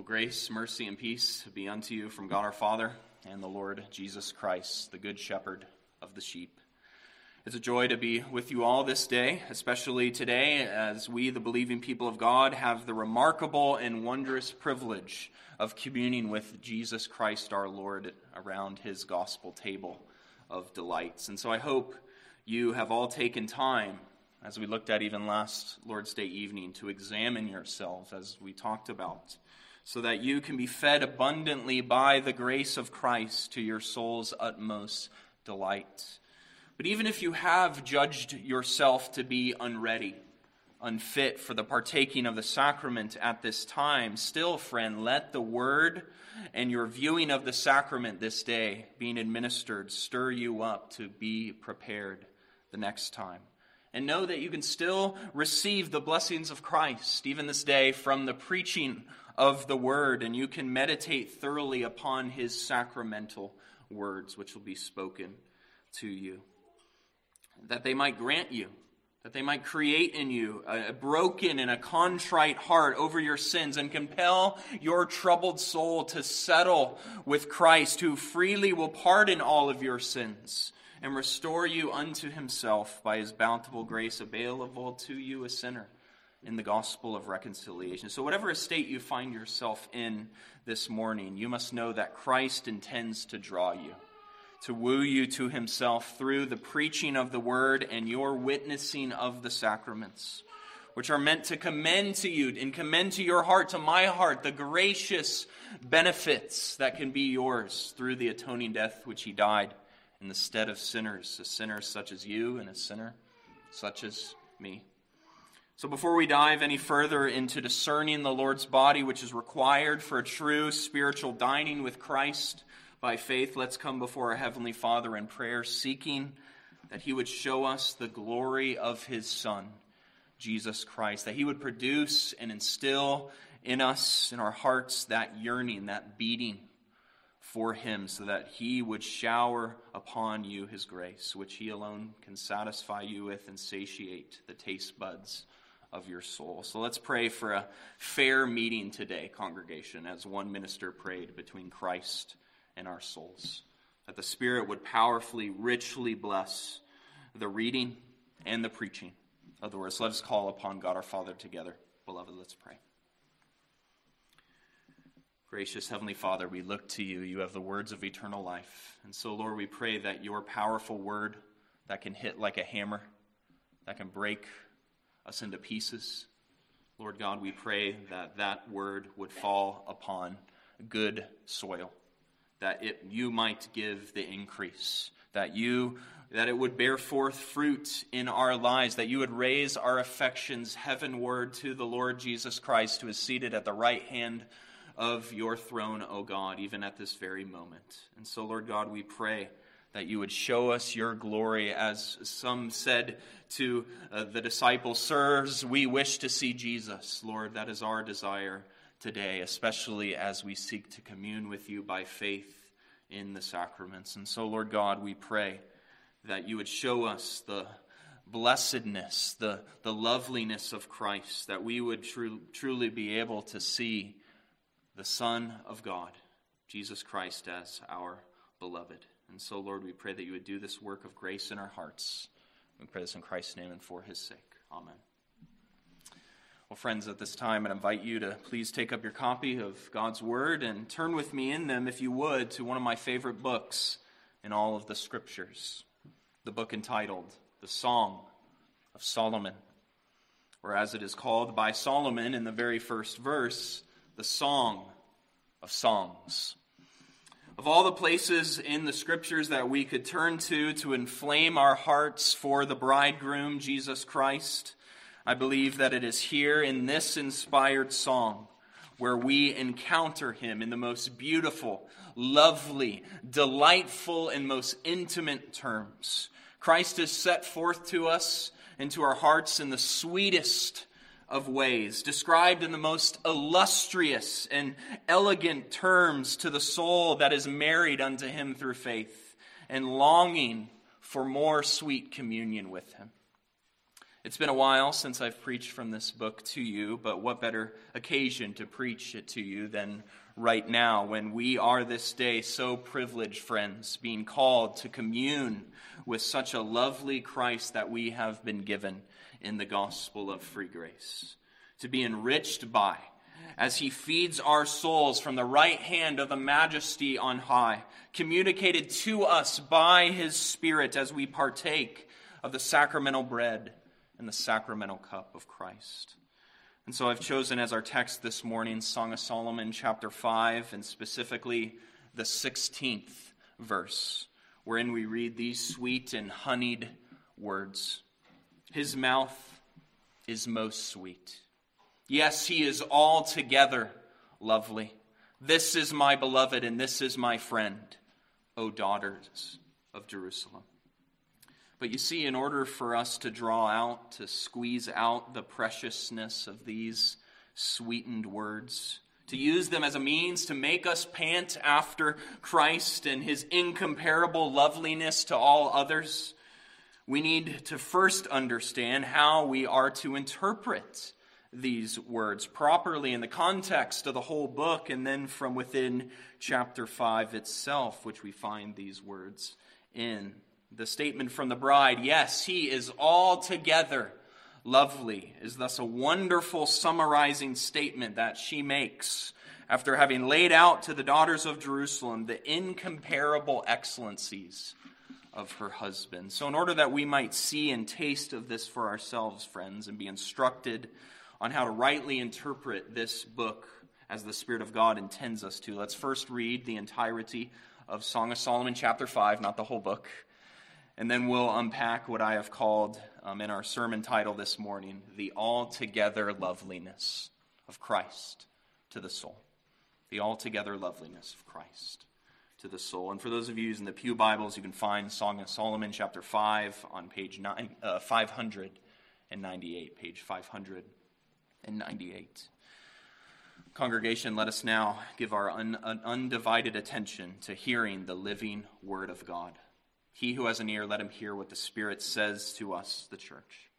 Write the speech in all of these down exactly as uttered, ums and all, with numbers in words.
Grace, mercy, and peace be unto you from God our Father and the Lord Jesus Christ, the good shepherd of the sheep. It's a joy to be with you all this day, especially today as we, the believing people of God, have the remarkable and wondrous privilege of communing with Jesus Christ our Lord around his gospel table of delights. And so I hope you have all taken time, as we looked at even last Lord's Day evening, to examine yourselves as we talked about, so that you can be fed abundantly by the grace of Christ to your soul's utmost delight. But even if you have judged yourself to be unready, unfit for the partaking of the sacrament at this time, still, friend, let the word and your viewing of the sacrament this day being administered stir you up to be prepared the next time. And know that you can still receive the blessings of Christ, even this day, from the preaching of the word, and you can meditate thoroughly upon his sacramental words, which will be spoken to you. That they might grant you, that they might create in you a broken and a contrite heart over your sins and compel your troubled soul to settle with Christ, who freely will pardon all of your sins and restore you unto himself by his bountiful grace available to you, a sinner, in the gospel of reconciliation. So whatever estate you find yourself in this morning, you must know that Christ intends to draw you, to woo you to himself through the preaching of the word and your witnessing of the sacraments, which are meant to commend to you and commend to your heart, to my heart, the gracious benefits that can be yours through the atoning death which he died in the stead of sinners, a sinner such as you and a sinner such as me. So before we dive any further into discerning the Lord's body, which is required for a true spiritual dining with Christ by faith, let's come before our Heavenly Father in prayer, seeking that he would show us the glory of his Son, Jesus Christ, that he would produce and instill in us, in our hearts, that yearning, that beating for him, so that he would shower upon you his grace, which he alone can satisfy you with and satiate the taste buds of your soul. So let's pray for a fair meeting today, congregation, as one minister prayed between Christ and our souls, that the Spirit would powerfully, richly bless the reading and the preaching of the word. So let us call upon God our Father together. Beloved, let's pray. Gracious Heavenly Father, we look to you. You have the words of eternal life. And so, Lord, we pray that your powerful word that can hit like a hammer, that can break us into pieces, Lord God, we pray that that word would fall upon good soil, that it you might give the increase, that you that it would bear forth fruit in our lives, that you would raise our affections heavenward to the Lord Jesus Christ, who is seated at the right hand of your throne, O God, even at this very moment. And so, Lord God, we pray that you would show us your glory, as some said to uh, the disciples, sirs, we wish to see Jesus. Lord, that is our desire today, especially as we seek to commune with you by faith in the sacraments. And so, Lord God, we pray that you would show us the blessedness, the, the loveliness of Christ, that we would tru- truly be able to see the Son of God, Jesus Christ, as our beloved. And so, Lord, we pray that you would do this work of grace in our hearts. We pray this in Christ's name and for his sake. Amen. Well, friends, at this time, I invite you to please take up your copy of God's Word and turn with me in them, if you would, to one of my favorite books in all of the Scriptures, the book entitled The Song of Solomon, or as it is called by Solomon in the very first verse, the Song of Songs. Of all the places in the Scriptures that we could turn to to inflame our hearts for the bridegroom, Jesus Christ, I believe that it is here in this inspired song where we encounter him in the most beautiful, lovely, delightful, and most intimate terms. Christ is set forth to us and to our hearts in the sweetest of ways, described in the most illustrious and elegant terms to the soul that is married unto him through faith and longing for more sweet communion with him. It's been a while since I've preached from this book to you, but what better occasion to preach it to you than right now, when we are this day so privileged, friends, being called to commune with such a lovely Christ that we have been given in the gospel of free grace, to be enriched by, as he feeds our souls from the right hand of the majesty on high, communicated to us by his Spirit as we partake of the sacramental bread and the sacramental cup of Christ. And so I've chosen as our text this morning Song of Solomon chapter five, and specifically the sixteenth verse, wherein we read these sweet and honeyed words. His mouth is most sweet. Yes, he is altogether lovely. This is my beloved, and this is my friend, O daughters of Jerusalem. But you see, in order for us to draw out, to squeeze out the preciousness of these sweetened words, to use them as a means to make us pant after Christ and his incomparable loveliness to all others, we need to first understand how we are to interpret these words properly in the context of the whole book, and then from within chapter five itself, which we find these words in. The statement from the bride, yes, he is altogether lovely, is thus a wonderful summarizing statement that she makes after having laid out to the daughters of Jerusalem the incomparable excellencies of her husband. So in order that we might see and taste of this for ourselves, friends, and be instructed on how to rightly interpret this book as the Spirit of God intends us to, let's first read the entirety of Song of Solomon chapter five, not the whole book. And then we'll unpack what I have called um, in our sermon title this morning, the altogether loveliness of Christ to the soul. The altogether loveliness of Christ to the soul. And for those of you using the Pew Bibles, you can find Song of Solomon chapter five on page nine, uh, five ninety-eight, page five ninety-eight. Congregation, let us now give our un- un- undivided attention to hearing the living Word of God. He who has an ear, let him hear what the Spirit says to us, the church.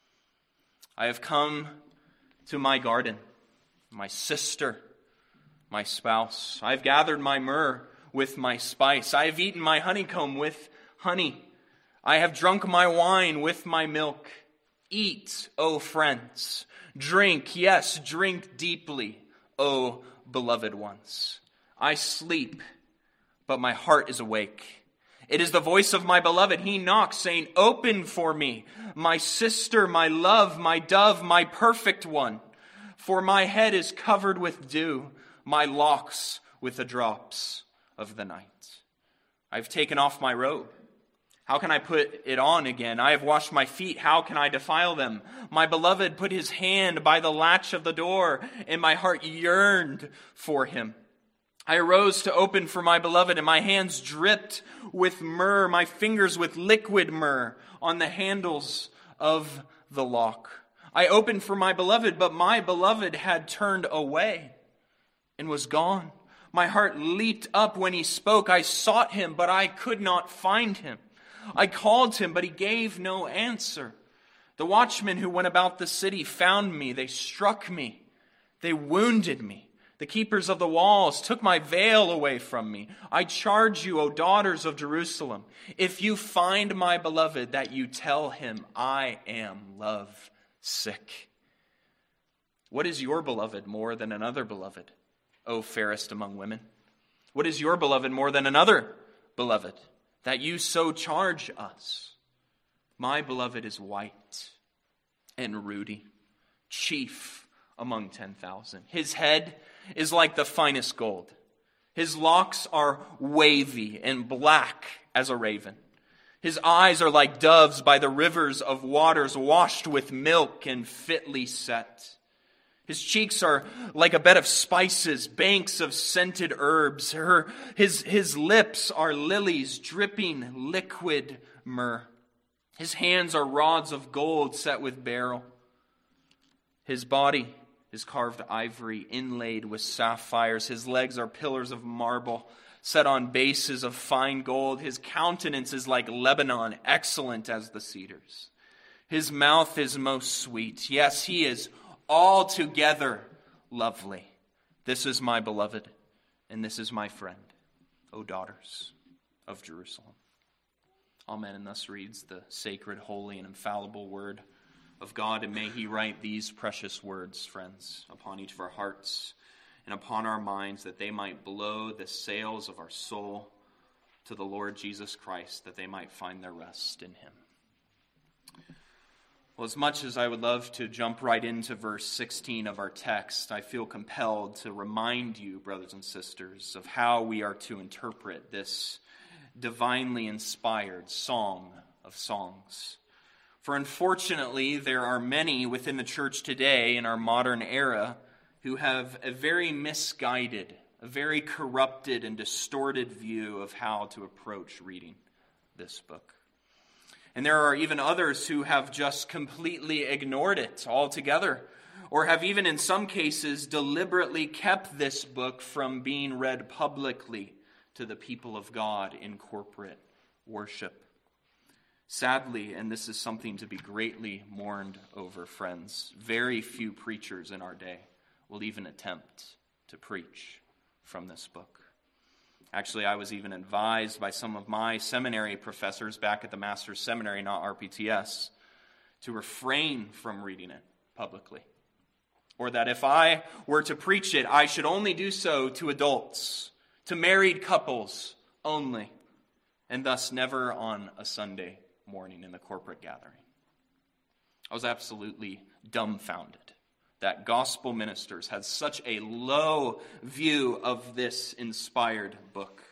I have come to my garden, my sister, my spouse. I have gathered my myrrh with my spice. I have eaten my honeycomb with honey. I have drunk my wine with my milk. Eat, O friends. Drink, yes, drink deeply, O beloved ones. I sleep, but my heart is awake. It is the voice of my beloved. He knocks, saying, open for me, my sister, my love, my dove, my perfect one. For my head is covered with dew, my locks with the drops of the night. I have taken off my robe. How can I put it on again? I have washed my feet. How can I defile them? My beloved put his hand by the latch of the door, and my heart yearned for him. I arose to open for my beloved, and my hands dripped with myrrh, my fingers with liquid myrrh on the handles of the lock. I opened for my beloved, but my beloved had turned away and was gone. My heart leaped up when he spoke. I sought him, but I could not find him. I called him, but he gave no answer. The watchmen who went about the city found me. They struck me. They wounded me. The keepers of the walls took my veil away from me. I charge you, O daughters of Jerusalem, if you find my beloved, that you tell him, I am love sick. What is your beloved more than another beloved, O fairest among women? What is your beloved more than another beloved, that you so charge us? My beloved is white and ruddy, chief among ten thousand. His head is like the finest gold. His locks are wavy and black as a raven. His eyes are like doves by the rivers of waters, washed with milk and fitly set. His cheeks are like a bed of spices, banks of scented herbs. Her, his, his lips are lilies dripping liquid myrrh. His hands are rods of gold set with beryl. His body is carved ivory, inlaid with sapphires. His legs are pillars of marble, set on bases of fine gold. His countenance is like Lebanon, excellent as the cedars. His mouth is most sweet. Yes, he is altogether lovely. This is my beloved, and this is my friend, O daughters of Jerusalem. Amen. And thus reads the sacred, holy, and infallible word of God. And may he write these precious words, friends, upon each of our hearts and upon our minds, that they might blow the sails of our soul to the Lord Jesus Christ, that they might find their rest in him. Well, as much as I would love to jump right into verse sixteen of our text, I feel compelled to remind you, brothers and sisters, of how we are to interpret this divinely inspired Song of Songs. For unfortunately, there are many within the church today in our modern era who have a very misguided, a very corrupted and distorted view of how to approach reading this book. And there are even others who have just completely ignored it altogether, or have even in some cases deliberately kept this book from being read publicly to the people of God in corporate worship. Sadly, and this is something to be greatly mourned over, friends, very few preachers in our day will even attempt to preach from this book. Actually, I was even advised by some of my seminary professors back at the Master's Seminary, not R P T S, to refrain from reading it publicly. Or that if I were to preach it, I should only do so to adults, to married couples only, and thus never on a Sunday morning in the corporate gathering. I was absolutely dumbfounded that gospel ministers had such a low view of this inspired book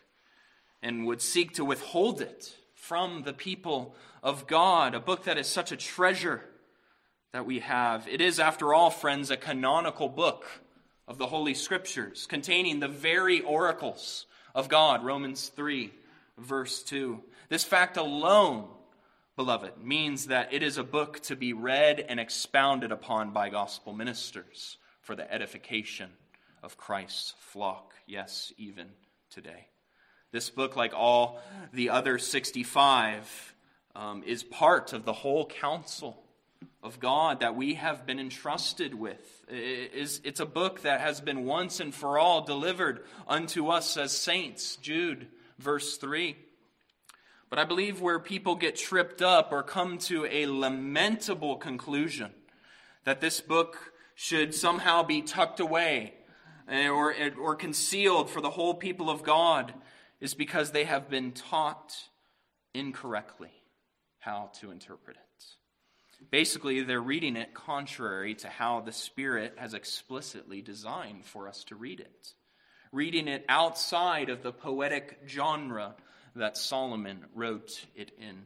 and would seek to withhold it from the people of God, a book that is such a treasure that we have. It is, after all, friends, a canonical book of the Holy Scriptures, containing the very oracles of God, Romans three, verse two. This fact alone, beloved, means that it is a book to be read and expounded upon by gospel ministers for the edification of Christ's flock, yes, even today. This book, like all the other sixty-five, um, is part of the whole counsel of God that we have been entrusted with. It is, it's a book that has been once and for all delivered unto us as saints, Jude, verse three. But I believe where people get tripped up or come to a lamentable conclusion that this book should somehow be tucked away or, or concealed for the whole people of God is because they have been taught incorrectly how to interpret it. Basically, they're reading it contrary to how the Spirit has explicitly designed for us to read it. Reading it outside of the poetic genre that Solomon wrote it in.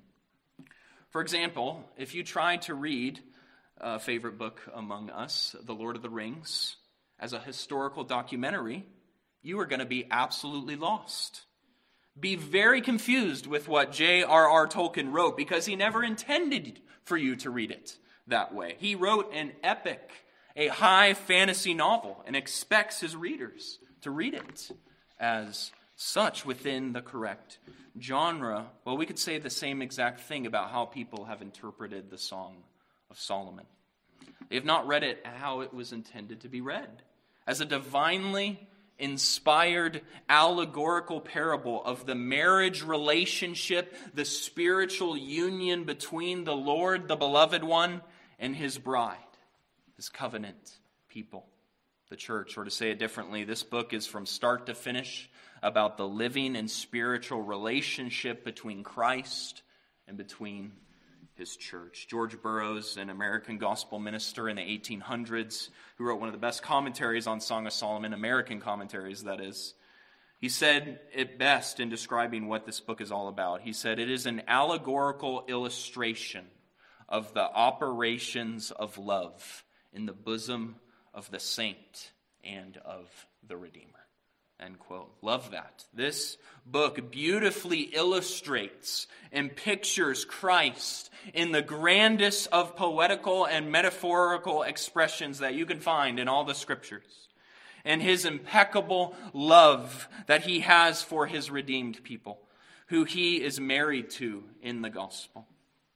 For example, if you try to read a favorite book among us, The Lord of the Rings, as a historical documentary, you are going to be absolutely lost. Be very confused with what J R R Tolkien wrote, because he never intended for you to read it that way. He wrote an epic, a high fantasy novel, and expects his readers to read it as such within the correct genre. Well, we could say the same exact thing about how people have interpreted the Song of Solomon. They have not read it how it was intended to be read, as a divinely inspired allegorical parable of the marriage relationship, the spiritual union between the Lord, the beloved one, and his bride, his covenant people, the church. Or to say it differently, this book is from start to finish about the living and spiritual relationship between Christ and between his church. George Burroughs, an American gospel minister in the eighteen hundreds, who wrote one of the best commentaries on Song of Solomon, American commentaries, that is, he said it best in describing what this book is all about. He said, "It is an allegorical illustration of the operations of love in the bosom of the saint and of the Redeemer." End quote. Love that. This book beautifully illustrates and pictures Christ in the grandest of poetical and metaphorical expressions that you can find in all the scriptures, and his impeccable love that he has for his redeemed people, who he is married to in the gospel.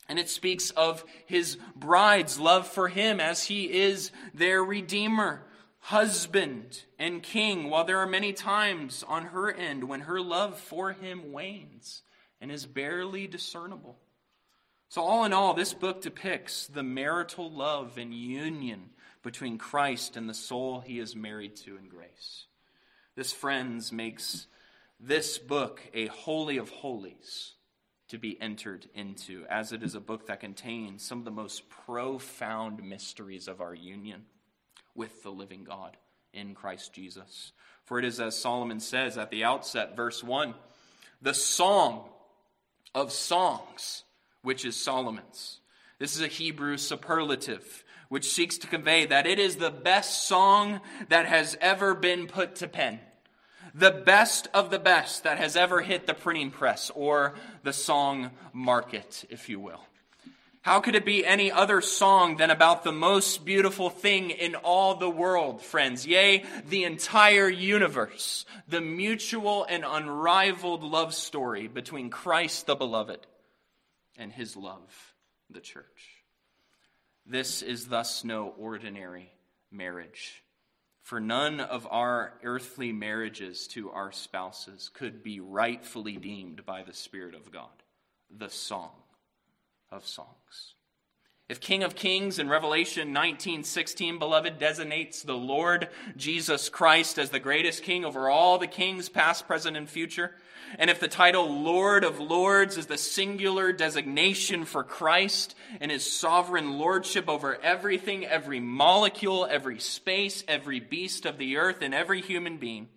And it speaks of his bride's love for him as he is their redeemer, husband, and king, while there are many times on her end when her love for him wanes and is barely discernible. So all in all, this book depicts the marital love and union between Christ and the soul he is married to in grace. This, friends, makes this book a holy of holies to be entered into, as it is a book that contains some of the most profound mysteries of our union with the living God in Christ Jesus. For it is as Solomon says at the outset, verse one, the song of songs, which is Solomon's. This is a Hebrew superlative, which seeks to convey that it is the best song that has ever been put to pen. The best of the best that has ever hit the printing press, or the song market, if you will. How could it be any other song than about the most beautiful thing in all the world, friends? Yea, the entire universe. The mutual and unrivaled love story between Christ the beloved and his love, the church. This is thus no ordinary marriage. For none of our earthly marriages to our spouses could be rightfully deemed by the Spirit of God the song of songs. If King of Kings in Revelation nineteen sixteen, beloved, designates the Lord Jesus Christ as the greatest king over all the kings, past, present, and future, and if the title Lord of Lords is the singular designation for Christ and his sovereign lordship over everything, every molecule, every space, every beast of the earth, and every human being,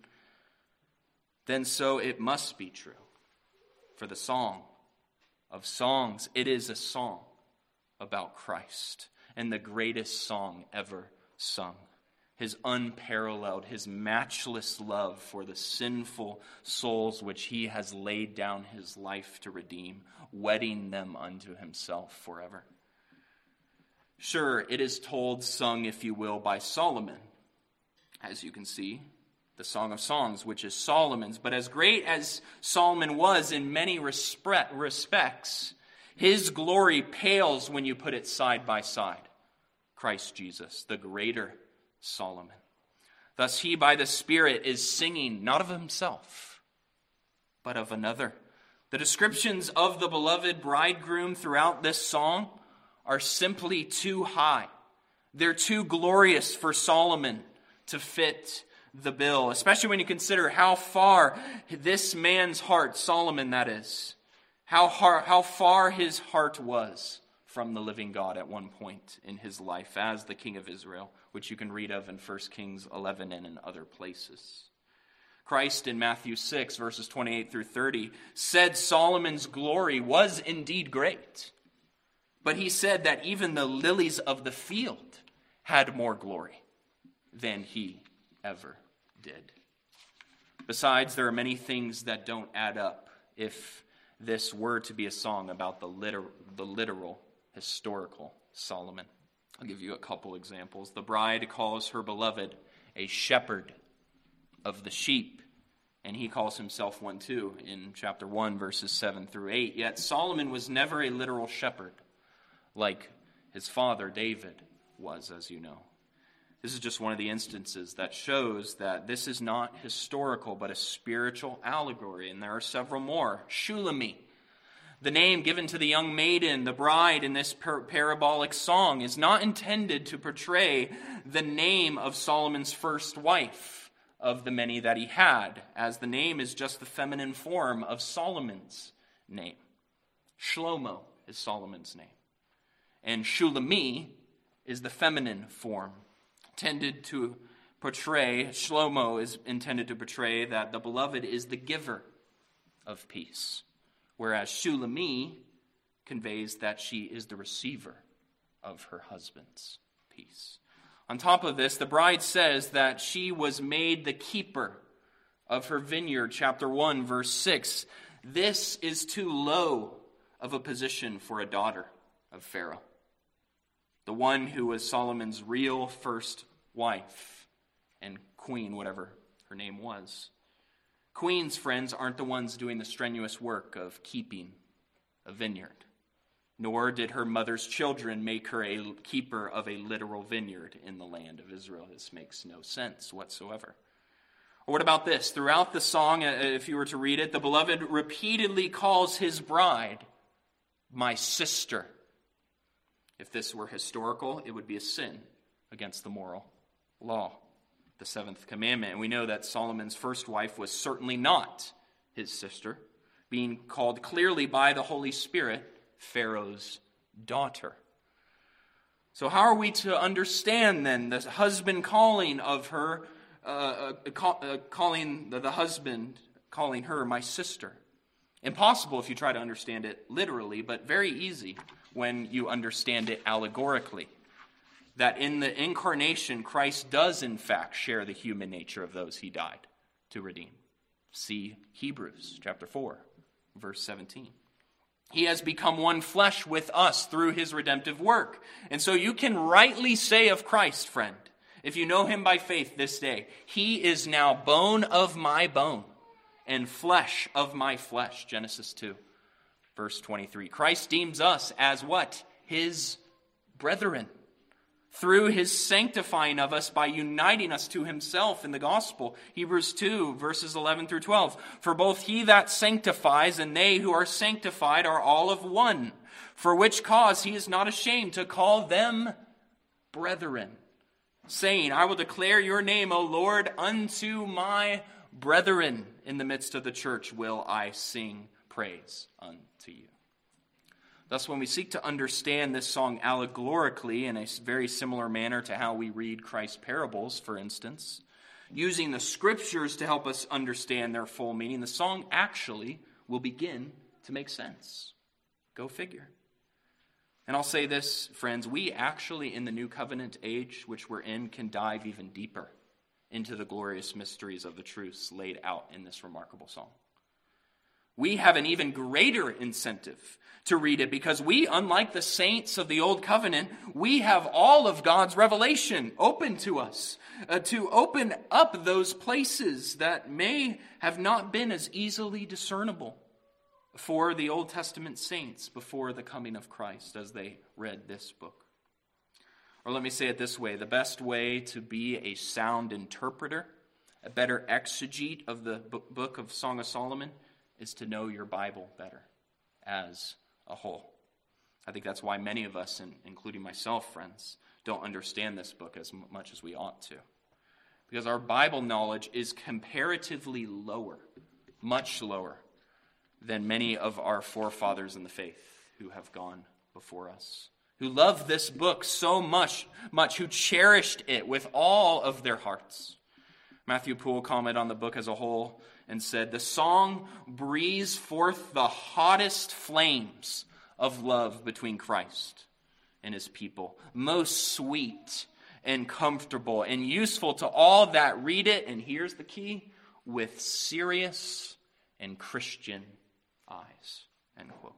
then so it must be true. For the song of songs, it is a song about Christ, and the greatest song ever sung. His unparalleled, his matchless love for the sinful souls which he has laid down his life to redeem, wedding them unto himself forever. Sure, it is told, sung, if you will, by Solomon. As you can see, the Song of Songs, which is Solomon's. But as great as Solomon was in many respects, his glory pales when you put it side by side. Christ Jesus, the greater Solomon. Thus he by the Spirit is singing not of himself, but of another. The descriptions of the beloved bridegroom throughout this song are simply too high. They're too glorious for Solomon to fit the bill, especially when you consider how far this man's heart, Solomon that is, how, har- how far his heart was from the living God at one point in his life as the king of Israel, which you can read of in First Kings eleven and in other places. Christ in Matthew six, verses twenty-eight through thirty, said Solomon's glory was indeed great. But he said that even the lilies of the field had more glory than he ever did. Besides, there are many things that don't add up if this were to be a song about the literal, the literal historical Solomon. I'll give you a couple examples. The bride calls her beloved a shepherd of the sheep, and he calls himself one too in chapter one, verses seven through eight. Yet Solomon was never a literal shepherd like his father David was, as you know. This is just one of the instances that shows that this is not historical, but a spiritual allegory, and there are several more. Shulami, the name given to the young maiden, the bride in this par- parabolic song, is not intended to portray the name of Solomon's first wife of the many that he had, as the name is just the feminine form of Solomon's name. Shlomo is Solomon's name, and Shulami is the feminine form. Intended to portray, Shlomo is intended to portray that the beloved is the giver of peace, whereas Shulami conveys that she is the receiver of her husband's peace. On top of this, the bride says that she was made the keeper of her vineyard, chapter one, verse six. This is too low of a position for a daughter of Pharaoh, the one who was Solomon's real first wife and queen, whatever her name was. Queens, friends, aren't the ones doing the strenuous work of keeping a vineyard. nor did her mother's children make her a keeper of a literal vineyard in the land of Israel. This makes no sense whatsoever. Or what about this? Throughout the song, if you were to read it, the beloved repeatedly calls his bride my sister. If this were historical, it would be a sin against the moral law, the seventh commandment. And we know that Solomon's first wife was certainly not his sister, being called clearly by the Holy Spirit Pharaoh's daughter. So how are we to understand then the husband calling of her, uh, uh, call, uh, calling the, the husband, calling her my sister? Impossible if you try to understand it literally, but very easy when you understand it allegorically. That in the incarnation, Christ does in fact share the human nature of those he died to redeem. See Hebrews chapter four, verse seventeen. He has become one flesh with us through his redemptive work. And so you can rightly say of Christ, friend, if you know him by faith this day, he is now bone of my bone and flesh of my flesh. Genesis two, verse twenty-three. Christ deems us as what? His brethren. Through his sanctifying of us by uniting us to himself in the gospel. Hebrews two, verses eleven through twelve. For both he that sanctifies and they who are sanctified are all of one. For which cause he is not ashamed to call them brethren, saying, I will declare your name, O Lord, unto my brethren. In the midst of the church will I sing praise unto you. Thus, when we seek to understand this song allegorically in a very similar manner to how we read Christ's parables, for instance, using the scriptures to help us understand their full meaning, the song actually will begin to make sense. Go figure. And I'll say this, friends, we actually in the New Covenant age, which we're in, can dive even deeper into the glorious mysteries of the truths laid out in this remarkable song. We have an even greater incentive to read it because we, unlike the saints of the Old Covenant, we have all of God's revelation open to us, uh, to open up those places that may have not been as easily discernible for the Old Testament saints before the coming of Christ as they read this book. Or let me say it this way, the best way to be a sound interpreter, a better exegete of the book of Song of Solomon, is to know your Bible better as a whole. I think that's why many of us, including myself, friends, don't understand this book as much as we ought to. Because our Bible knowledge is comparatively lower, much lower, than many of our forefathers in the faith who have gone before us, who loved this book so much, much, who cherished it with all of their hearts. Matthew Poole commented on the book as a whole and said, the song breathes forth the hottest flames of love between Christ and his people, most sweet and comfortable and useful to all that read it, and here's the key, with serious and Christian eyes, end quote.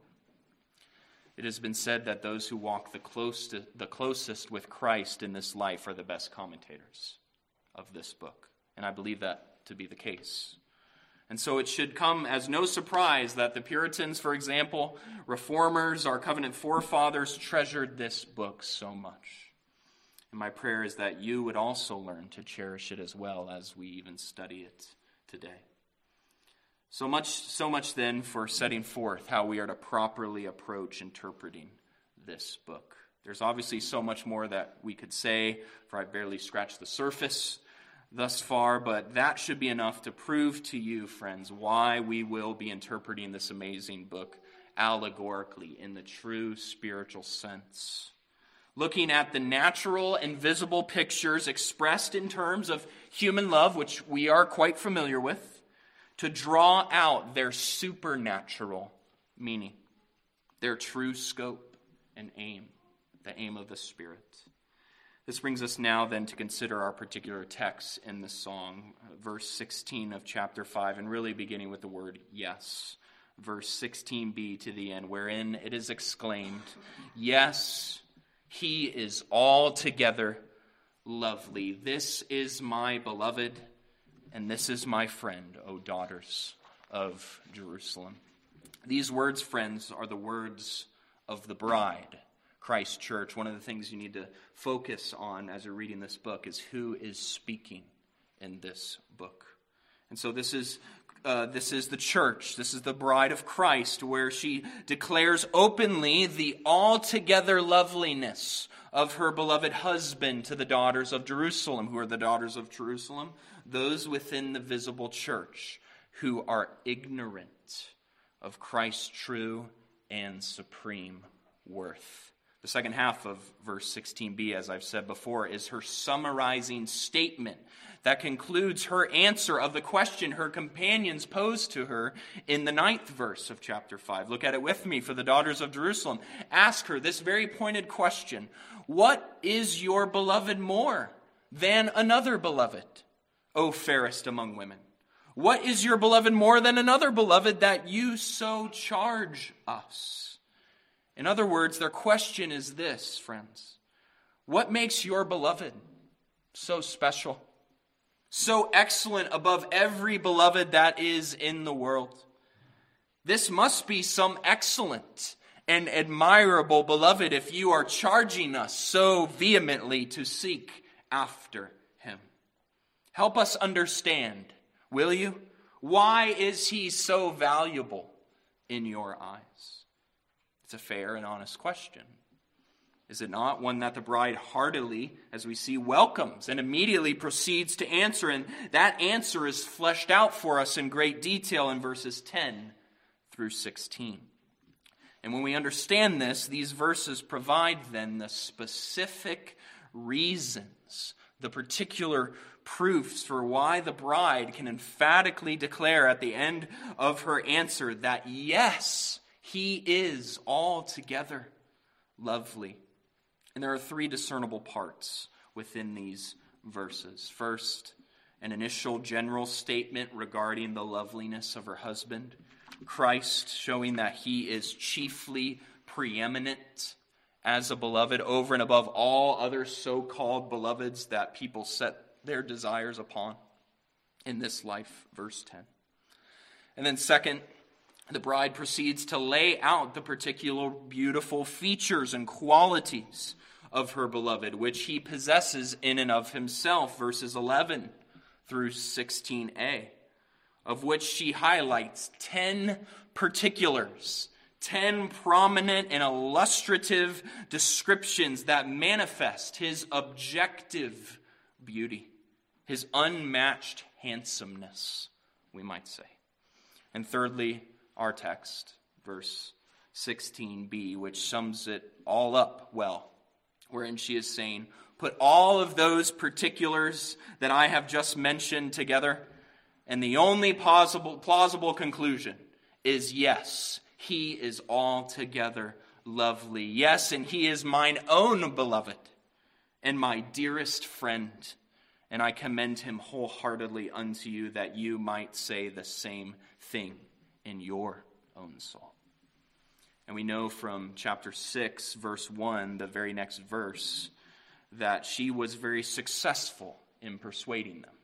It has been said that those who walk the closest, the closest with Christ in this life are the best commentators of this book, and I believe that to be the case. And so it should come as no surprise that the Puritans, for example, Reformers, our covenant forefathers, treasured this book so much. And my prayer is that you would also learn to cherish it as well as we even study it today. So much, so much then for setting forth how we are to properly approach interpreting this book. There's obviously so much more that we could say, for I barely scratched the surface thus far, but that should be enough to prove to you, friends, why we will be interpreting this amazing book allegorically in the true spiritual sense. Looking at the natural and visible pictures expressed in terms of human love, which we are quite familiar with, to draw out their supernatural meaning, their true scope and aim, the aim of the Spirit. This brings us now then to consider our particular text in this song, verse sixteen of chapter five, and really beginning with the word yes. Verse sixteen b to the end, wherein it is exclaimed, yes, he is altogether lovely. This is my beloved, and this is my friend, O daughters of Jerusalem. These words, friends, are the words of the bride, Christ Church. One of the things you need to focus on as you're reading this book is who is speaking in this book. And so this is uh, this is the church. This is the bride of Christ, where she declares openly the altogether loveliness of her beloved husband to the daughters of Jerusalem. Who are the daughters of Jerusalem? Those within the visible church who are ignorant of Christ's true and supreme worth. The second half of verse sixteen b, as I've said before, is her summarizing statement that concludes her answer of the question her companions posed to her in the ninth verse of chapter five. Look at it with me. For the daughters of Jerusalem, ask her this very pointed question: what is your beloved more than another beloved, O fairest among women? What is your beloved more than another beloved, that you so charge us? In other words, their question is this, friends: what makes your beloved so special, so excellent above every beloved that is in the world? This must be some excellent and admirable beloved if you are charging us so vehemently to seek after him. Help us understand, will you? Why is he so valuable in your eyes? It's a fair and honest question. Is it not? One that the bride heartily, as we see, welcomes and immediately proceeds to answer. And that answer is fleshed out for us in great detail in verses ten through sixteen. And when we understand this, these verses provide then the specific reasons, the particular proofs for why the bride can emphatically declare at the end of her answer that yes, he is altogether lovely. And there are three discernible parts within these verses. First, an initial general statement regarding the loveliness of her husband. Christ showing that he is chiefly preeminent as a beloved over and above all other so-called beloveds that people set their desires upon in this life, verse ten. And then second, the bride proceeds to lay out the particular beautiful features and qualities of her beloved, which he possesses in and of himself, verses eleven through sixteen a, of which she highlights ten particulars, ten prominent and illustrative descriptions that manifest his objective beauty, his unmatched handsomeness, we might say. And thirdly, our text, verse sixteen b, which sums it all up well, wherein she is saying, put all of those particulars that I have just mentioned together, and the only plausible, plausible conclusion is yes, he is altogether lovely. Yes, and he is mine own beloved and my dearest friend, and I commend him wholeheartedly unto you, that you might say the same thing in your own soul. And we know from chapter six, verse one, the very next verse, that she was very successful in persuading them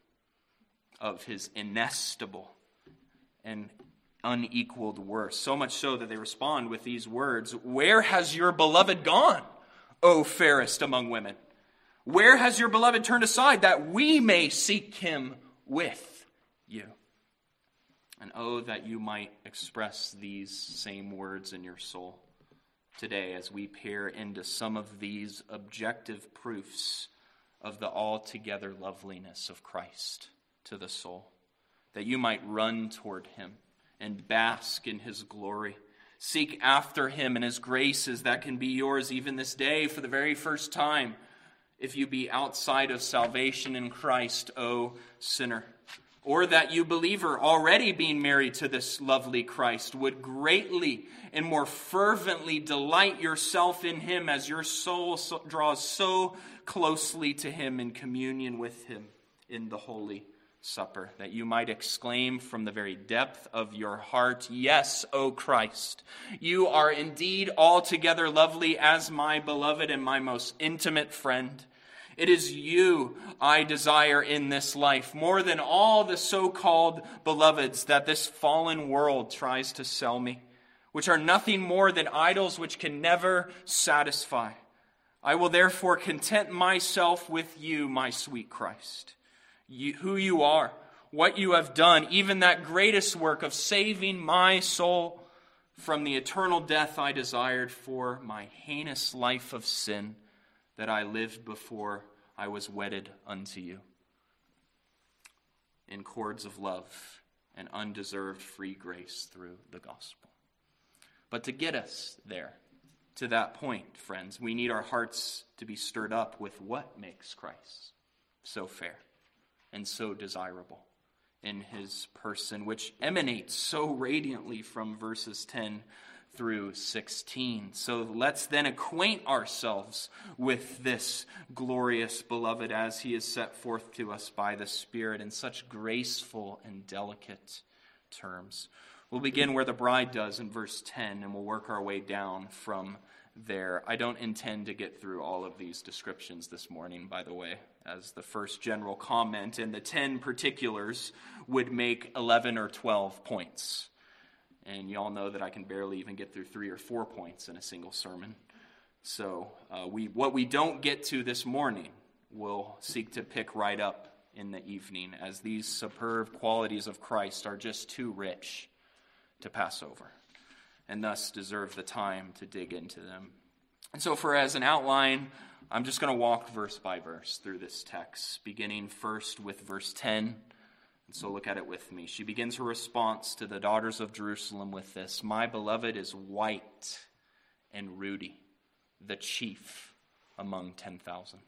of his inestimable and unequaled worth. So much so that they respond with these words: where has your beloved gone, O fairest among women? Where has your beloved turned aside, that we may seek him with you? And oh, that you might express these same words in your soul today as we peer into some of these objective proofs of the altogether loveliness of Christ to the soul, that you might run toward him and bask in his glory. Seek after him and his graces that can be yours even this day for the very first time, if you be outside of salvation in Christ, O sinner. Or that you, believer, already being married to this lovely Christ, would greatly and more fervently delight yourself in him as your soul so, draws so closely to him in communion with him in the Holy Supper, that you might exclaim from the very depth of your heart, yes, O Christ, you are indeed altogether lovely as my beloved and my most intimate friend. It is you I desire in this life, more than all the so-called beloveds that this fallen world tries to sell me, which are nothing more than idols which can never satisfy. I will therefore content myself with you, my sweet Christ, you, who you are, what you have done, even that greatest work of saving my soul from the eternal death I desired for my heinous life of sin that I lived before I was wedded unto you. In cords of love and undeserved free grace through the gospel. But to get us there, to that point, friends, we need our hearts to be stirred up with what makes Christ so fair and so desirable in his person, which emanates so radiantly from verses ten through sixteen. So let's then acquaint ourselves with this glorious beloved as he is set forth to us by the Spirit in such graceful and delicate terms. We'll begin where the bride does in verse ten, and we'll work our way down from there. I don't intend to get through all of these descriptions this morning, by the way, as the first general comment, and the ten particulars would make eleven or twelve points. And y'all know that I can barely even get through three or four points in a single sermon. So uh, we what we don't get to this morning, we'll seek to pick right up in the evening, as these superb qualities of Christ are just too rich to pass over, and thus deserve the time to dig into them. And so for as an outline, I'm just going to walk verse by verse through this text, beginning first with verse ten. And so look at it with me. She begins her response to the daughters of Jerusalem with this: my beloved is white and ruddy, the chief among ten thousand.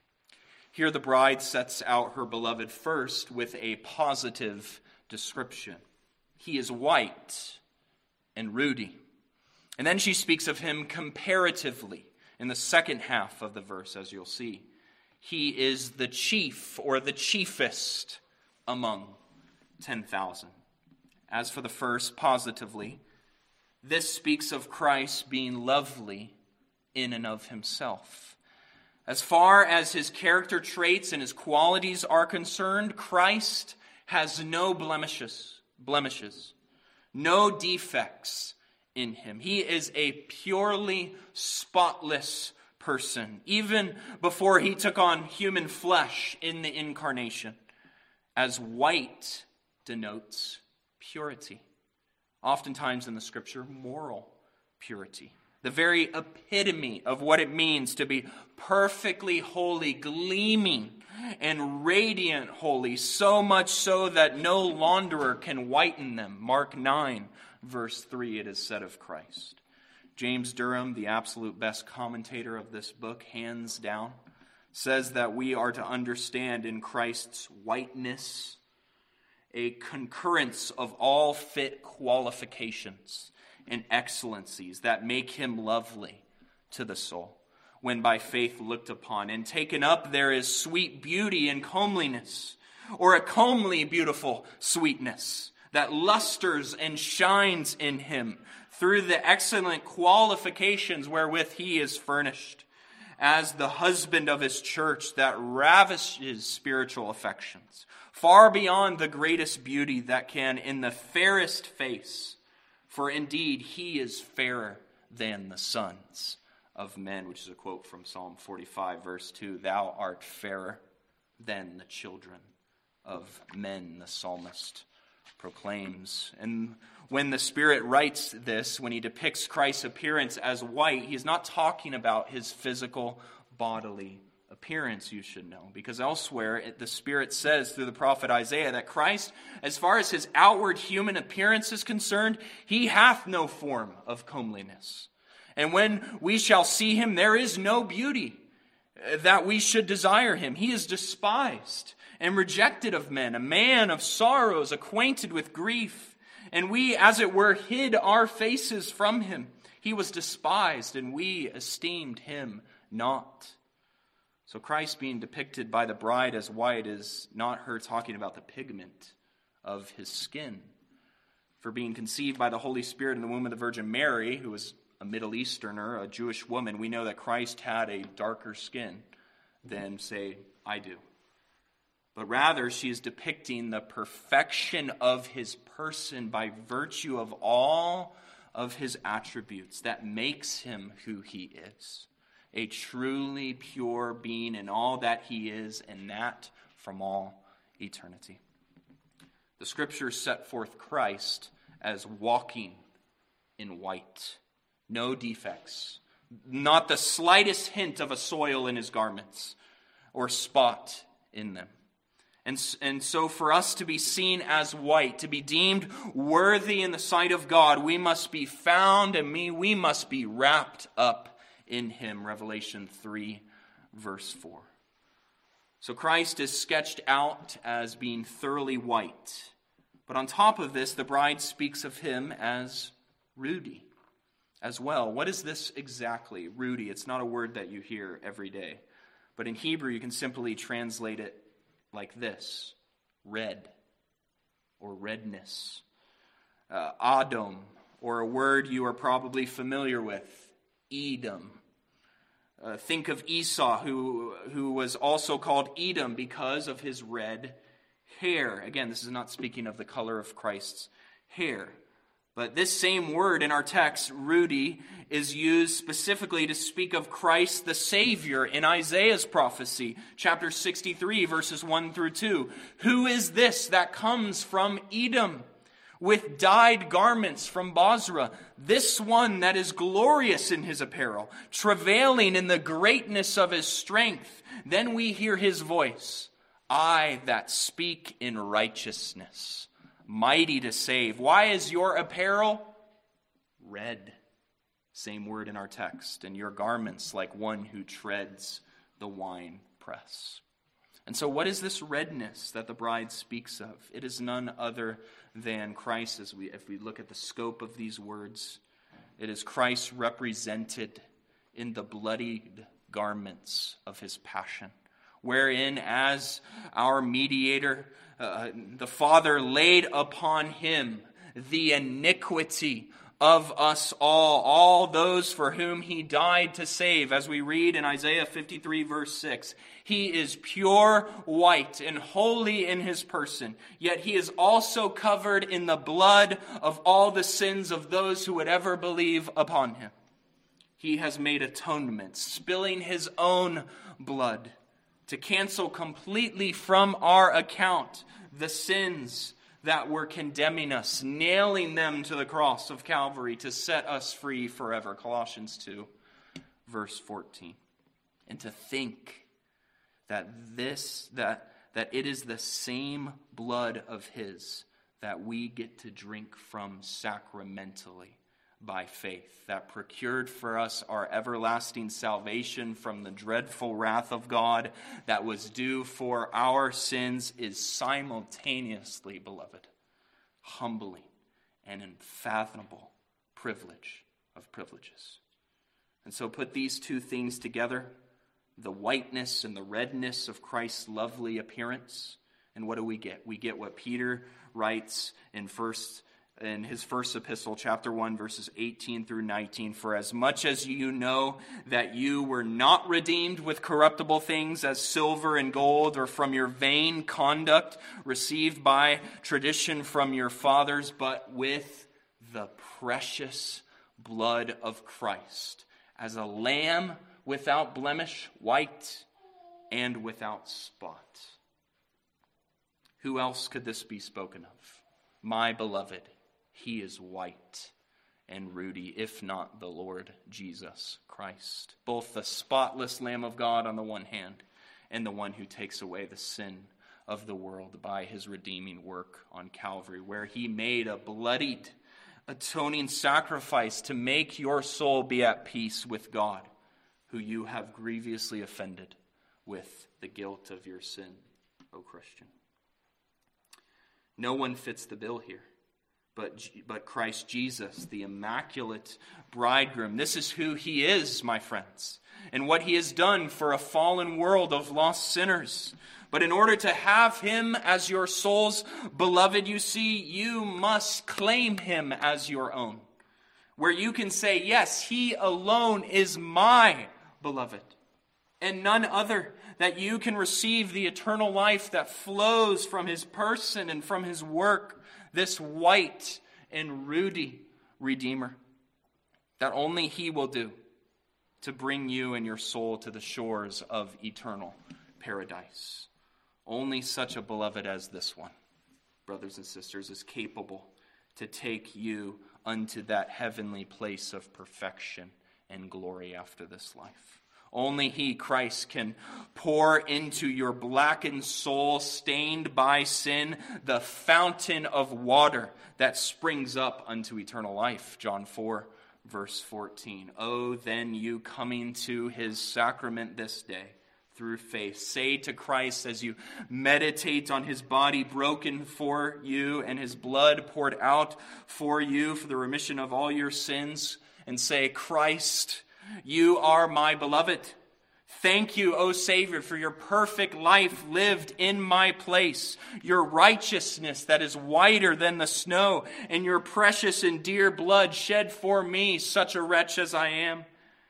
Here the bride sets out her beloved first with a positive description. He is white and ruddy. And then she speaks of him comparatively in the second half of the verse, as you'll see. He is the chief or the chiefest among ten thousand. As for the first, positively, this speaks of Christ being lovely in and of himself. As far as his character traits and his qualities are concerned, Christ has no blemishes, blemishes, no defects in him. He is a purely spotless person, even before he took on human flesh in the incarnation, as white denotes purity. Oftentimes in the Scripture, moral purity. The very epitome of what it means to be perfectly holy, gleaming and radiant holy, so much so that no launderer can whiten them. Mark nine, verse three, it is said of Christ. James Durham, the absolute best commentator of this book, hands down, says that we are to understand in Christ's whiteness a concurrence of all fit qualifications and excellencies that make him lovely to the soul, when by faith looked upon and taken up there is sweet beauty and comeliness, or a comely beautiful sweetness that lusters and shines in him through the excellent qualifications wherewith he is furnished, as the husband of his church that ravishes spiritual affections, far beyond the greatest beauty that can in the fairest face. For indeed, he is fairer than the sons of men, which is a quote from Psalm forty-five, verse two. Thou art fairer than the children of men, the psalmist proclaims. And when the Spirit writes this, when he depicts Christ's appearance as white, he's not talking about his physical bodily appearance, you should know, because elsewhere it, the Spirit says through the prophet Isaiah that Christ, as far as his outward human appearance is concerned, he hath no form of comeliness. And when we shall see him, there is no beauty that we should desire him. He is despised and rejected of men, a man of sorrows, acquainted with grief. And we, as it were, hid our faces from him. He was despised, and we esteemed him not. So Christ being depicted by the bride as white is not her talking about the pigment of his skin. For being conceived by the Holy Spirit in the womb of the Virgin Mary, who was a Middle Easterner, a Jewish woman, we know that Christ had a darker skin than, say, I do. But rather, she is depicting the perfection of his person by virtue of all of his attributes that makes him who he is. A truly pure being in all that he is, and that from all eternity. The scriptures set forth Christ as walking in white. No defects. Not the slightest hint of a soil in his garments or spot in them. And, and so for us to be seen as white, to be deemed worthy in the sight of God, we must be found and me, we must be wrapped up in him. Revelation three, verse four. So Christ is sketched out as being thoroughly white. But on top of this, the bride speaks of him as ruddy as well. What is this exactly? Ruddy. It's not a word that you hear every day. But in Hebrew, you can simply translate it like this: red or redness. Uh, Adom, or a word you are probably familiar with, Edom. Uh, think of Esau, who, who was also called Edom because of his red hair. Again, this is not speaking of the color of Christ's hair. But this same word in our text, ruddy, is used specifically to speak of Christ the Savior in Isaiah's prophecy, chapter sixty-three, verses one through two. Who is this that comes from Edom with dyed garments from Bozrah? This one that is glorious in his apparel, travailing in the greatness of his strength. Then we hear his voice, I that speak in righteousness, mighty to save. Why is your apparel red? Same word in our text. And your garments like one who treads the wine press. And so what is this redness that the bride speaks of? It is none other than Christ. As we, if we look at the scope of these words, it is Christ represented in the bloodied garments of his passion, wherein as our mediator, uh, the Father laid upon him the iniquity of us all, all those for whom he died to save. As we read in Isaiah fifty-three, verse six, he is pure white and holy in his person, yet he is also covered in the blood of all the sins of those who would ever believe upon him. He has made atonement, spilling his own blood to cancel completely from our account the sins that were condemning us, nailing them to the cross of Calvary to set us free forever. Colossians two, verse fourteen. And to think that this, that, that it is the same blood of his that we get to drink from sacramentally by faith, that procured for us our everlasting salvation from the dreadful wrath of God that was due for our sins, is simultaneously, beloved, humbling and unfathomable privilege of privileges. And so put these two things together, the whiteness and the redness of Christ's lovely appearance, and what do we get? We get what Peter writes in first in his first epistle, chapter one, verses eighteen through nineteen. For as much as you know that you were not redeemed with corruptible things as silver and gold, or from your vain conduct received by tradition from your fathers, but with the precious blood of Christ, as a lamb without blemish, white and without spot. Who else could this be spoken of? My beloved, he is white and ruddy, if not the Lord Jesus Christ, both the spotless Lamb of God on the one hand, and the one who takes away the sin of the world by his redeeming work on Calvary, where he made a bloodied, atoning sacrifice to make your soul be at peace with God, who you have grievously offended with the guilt of your sin, O Christian. No one fits the bill here but, but Christ Jesus, the immaculate bridegroom. This is who he is, my friends, and what he has done for a fallen world of lost sinners. But in order to have him as your soul's beloved, you see, you must claim him as your own, where you can say, yes, he alone is my beloved, and none other, that you can receive the eternal life that flows from his person and from his work, this white and ruddy Redeemer. that only he will do to bring you and your soul to the shores of eternal paradise. Only such a beloved as this one, brothers and sisters, is capable to take you unto that heavenly place of perfection and glory after this life. Only he, Christ, can pour into your blackened soul, stained by sin, the fountain of water that springs up unto eternal life. John four, verse fourteen. Oh, then you coming to his sacrament this day through faith, say to Christ as you meditate on his body broken for you and his blood poured out for you for the remission of all your sins, and say, Christ, you are my beloved. Thank you, O Savior, for your perfect life lived in my place, your righteousness that is whiter than the snow, and your precious and dear blood shed for me, such a wretch as I am,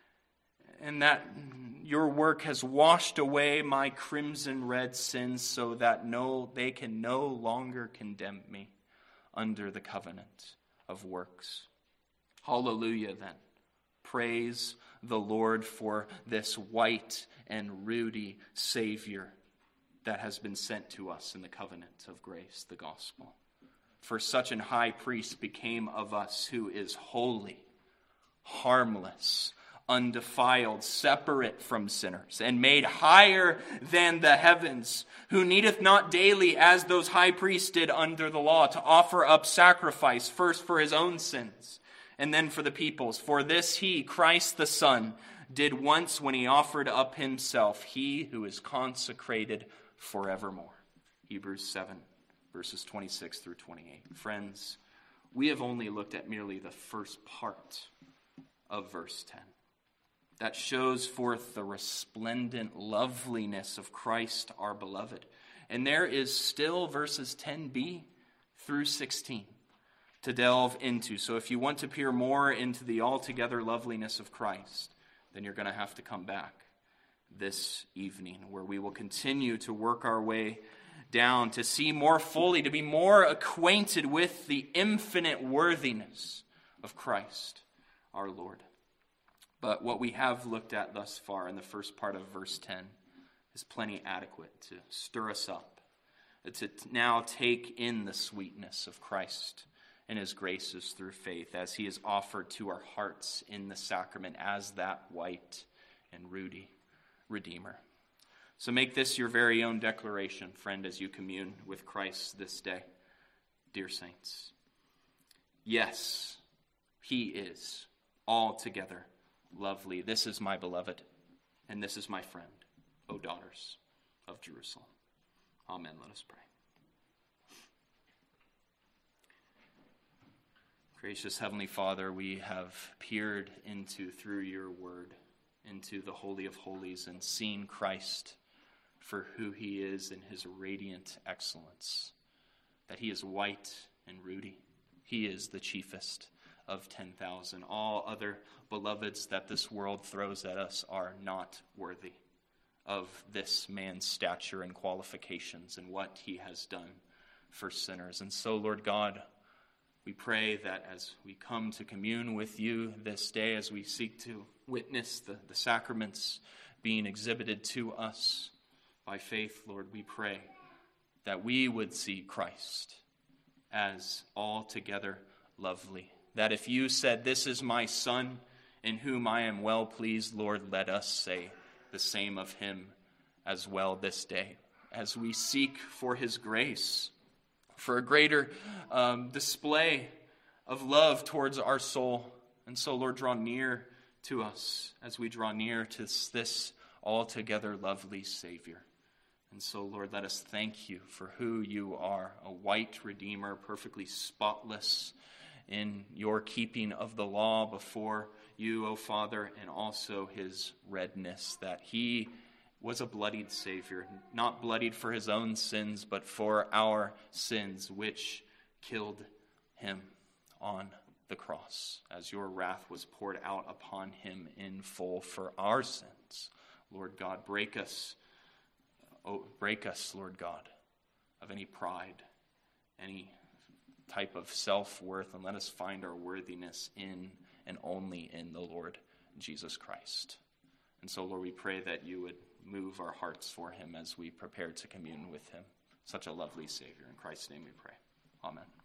and that your work has washed away my crimson red sins so that no, they can no longer condemn me under the covenant of works. Hallelujah, then. Praise the Lord for this white and ruddy Savior that has been sent to us in the covenant of grace, the gospel. For such an high priest became of us who is holy, harmless, undefiled, separate from sinners, and made higher than the heavens, who needeth not daily, as those high priests did under the law, to offer up sacrifice, first for his own sins, and then for the people's. For this he, Christ the Son, did once when he offered up himself, he who is consecrated forevermore. Hebrews seven, verses twenty-six through twenty-eight. Friends, we have only looked at merely the first part of verse ten. That shows forth the resplendent loveliness of Christ our beloved. And there is still verses ten b through sixteen to delve into. So if you want to peer more into the altogether loveliness of Christ, then you're going to have to come back this evening, where we will continue to work our way down to see more fully, to be more acquainted with the infinite worthiness of Christ our Lord. But what we have looked at thus far in the first part of verse ten is plenty adequate to stir us up, to now take in the sweetness of Christ and his graces through faith as he is offered to our hearts in the sacrament as that white and ruddy Redeemer. So make this your very own declaration, friend, as you commune with Christ this day. Dear saints, yes, he is altogether lovely. This is my beloved, and this is my friend, O daughters of Jerusalem. Amen. Let us pray. Gracious Heavenly Father, we have peered into, through your word, into the Holy of Holies and seen Christ for who he is in his radiant excellence, that he is white and ruddy. He is the chiefest of ten thousand. All other beloveds that this world throws at us are not worthy of this man's stature and qualifications and what he has done for sinners. And so, Lord God, we pray that as we come to commune with you this day, as we seek to witness the, the sacraments being exhibited to us by faith, Lord, we pray that we would see Christ as altogether lovely. That if you said, "This is my Son, in whom I am well pleased," Lord, let us say the same of him as well this day, as we seek for his grace, for a greater um, display of love towards our soul. And so, Lord, draw near to us as we draw near to this altogether lovely Savior. And so, Lord, let us thank you for who you are, a white Redeemer, perfectly spotless in your keeping of the law before you, O Father, and also his redness, that he was a bloodied Savior, not bloodied for his own sins, but for our sins, which killed him on the cross, as your wrath was poured out upon him in full for our sins. Lord God, break us, oh, break us, Lord God, of any pride, any type of self-worth, and let us find our worthiness in and only in the Lord Jesus Christ. And so, Lord, we pray that you would move our hearts for him as we prepare to commune with him. Such a lovely Savior. In Christ's name we pray. Amen.